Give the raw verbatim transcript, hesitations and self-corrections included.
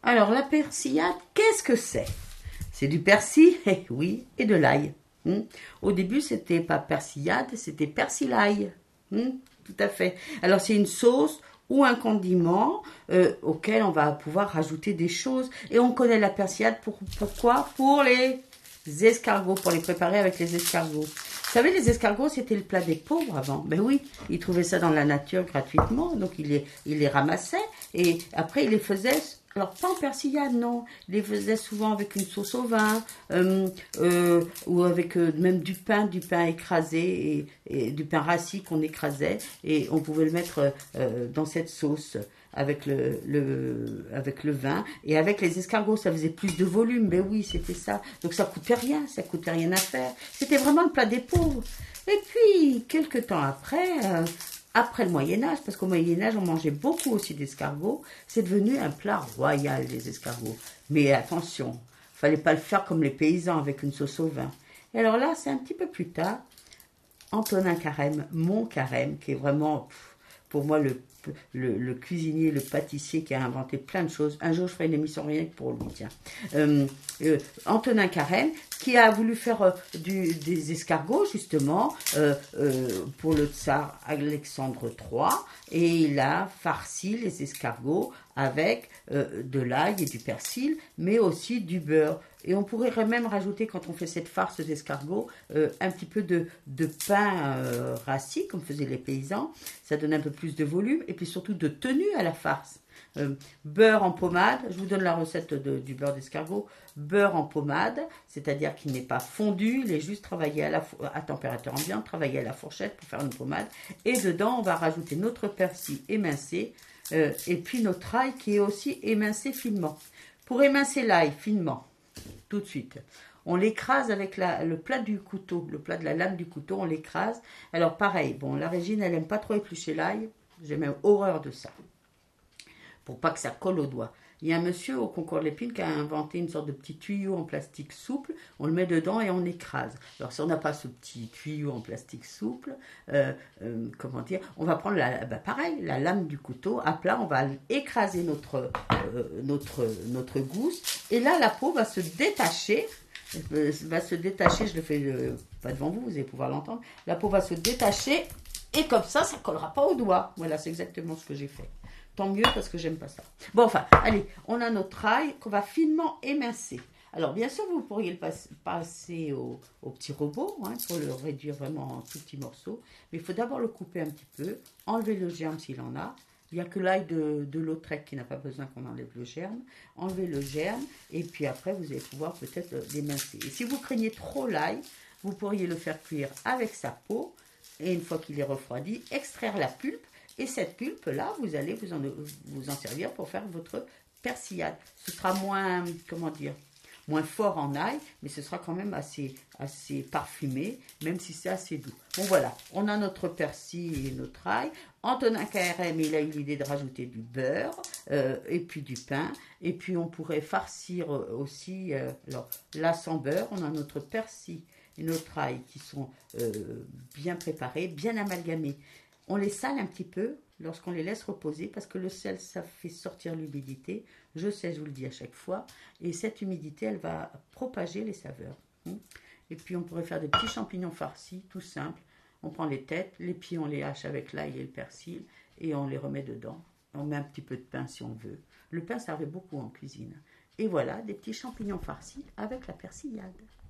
Alors, la persillade, qu'est-ce que c'est? C'est du persil, eh oui, et de l'ail. Hmm. Au début, c'était pas persillade, c'était persilail. Hmm, tout à fait. Alors, c'est une sauce ou un condiment euh, auquel on va pouvoir rajouter des choses. Et on connaît la persillade pour, pourquoi? Pour les escargots, pour les préparer avec les escargots. Vous savez, les escargots, c'était le plat des pauvres avant. Ben oui, ils trouvaient ça dans la nature gratuitement, donc ils les, ils les ramassaient et après ils les faisaient. Alors, pas en persillade, non. Ils les faisaient souvent avec une sauce au vin, euh, euh, ou avec euh, même du pain, du pain écrasé, et, et du pain rassis qu'on écrasait, et on pouvait le mettre euh, dans cette sauce avec le, le, avec le vin, et avec les escargots, ça faisait plus de volume, ben oui, c'était ça. Donc ça coûtait rien, ça coûtait rien à faire. C'était vraiment le plat des pauvres. Et puis, quelques temps après... Euh, Après le Moyen-Âge, parce qu'au Moyen-Âge, on mangeait beaucoup aussi d'escargots, c'est devenu un plat royal, les escargots. Mais attention, il ne fallait pas le faire comme les paysans avec une sauce au vin. Et alors là, c'est un petit peu plus tard, Antonin Carême, mon Carême, qui est vraiment, pour moi, le, le, le cuisinier, le pâtissier qui a inventé plein de choses. Un jour, je ferai une émission rien que pour lui, tiens. Euh, euh, Antonin Carême, qui a voulu faire euh, du, des escargots, justement, euh, euh, pour le tsar Alexandre trois, et il a farci les escargots avec euh, de l'ail et du persil, mais aussi du beurre. Et on pourrait même rajouter, quand on fait cette farce d'escargots, euh, un petit peu de, de pain euh, rassis, comme faisaient les paysans. Ça donne un peu plus de volume, et puis surtout de tenue à la farce. Euh, beurre en pommade, je vous donne la recette de, du beurre d'escargot. Beurre en pommade, c'est-à-dire qu'il n'est pas fondu, il est juste travaillé à, la, à température ambiante, travaillé à la fourchette pour faire une pommade. Et dedans, on va rajouter notre persil émincé, euh, et puis notre ail qui est aussi émincé finement. Pour émincer l'ail finement, tout de suite, on l'écrase avec la, le plat du couteau, le plat de la lame du couteau, on l'écrase. Alors pareil, bon, la Régine, elle n'aime pas trop éplucher l'ail, j'ai même horreur de ça, pour pas que ça colle aux doigts. Il y a un monsieur au concours de l'épine qui a inventé une sorte de petit tuyau en plastique souple. On le met dedans et on écrase. Alors si on n'a pas ce petit tuyau en plastique souple, euh, euh, comment dire, on va prendre la, bah pareil, la lame du couteau à plat. On va écraser notre euh, notre notre gousse et là la peau va se détacher. Va se détacher. Je le fais euh, pas devant vous, vous allez pouvoir l'entendre. La peau va se détacher et comme ça, ça collera pas aux doigts. Voilà, c'est exactement ce que j'ai fait. Tant mieux parce que j'aime pas ça. Bon, enfin, allez, on a notre ail qu'on va finement émincer. Alors, bien sûr, vous pourriez le pas, passer au, au petit robot hein, pour le réduire vraiment en tout petits morceaux. Mais il faut d'abord le couper un petit peu, enlever le germe s'il en a. Il n'y a que l'ail de, de Lautrec qui n'a pas besoin qu'on enlève le germe. Enlevez le germe et puis après, vous allez pouvoir peut-être l'émincer. Et si vous craignez trop l'ail, vous pourriez le faire cuire avec sa peau. Et une fois qu'il est refroidi, extraire la pulpe. Et cette pulpe-là, vous allez vous en, vous en servir pour faire votre persillade. Ce sera moins, comment dire, moins fort en ail, mais ce sera quand même assez, assez parfumé, même si c'est assez doux. Bon voilà, on a notre persil et notre ail. Antonin Carême, il a eu l'idée de rajouter du beurre euh, et puis du pain. Et puis on pourrait farcir aussi, euh, alors là sans beurre, on a notre persil et notre ail qui sont euh, bien préparés, bien amalgamés. On les sale un petit peu lorsqu'on les laisse reposer parce que le sel, ça fait sortir l'humidité. Je sais, je vous le dis à chaque fois. Et cette humidité, elle va propager les saveurs. Et puis, on pourrait faire des petits champignons farcis, tout simple. On prend les têtes, les pieds, on les hache avec l'ail et le persil et on les remet dedans. On met un petit peu de pain si on veut. Le pain servait beaucoup en cuisine. Et voilà, des petits champignons farcis avec la persillade.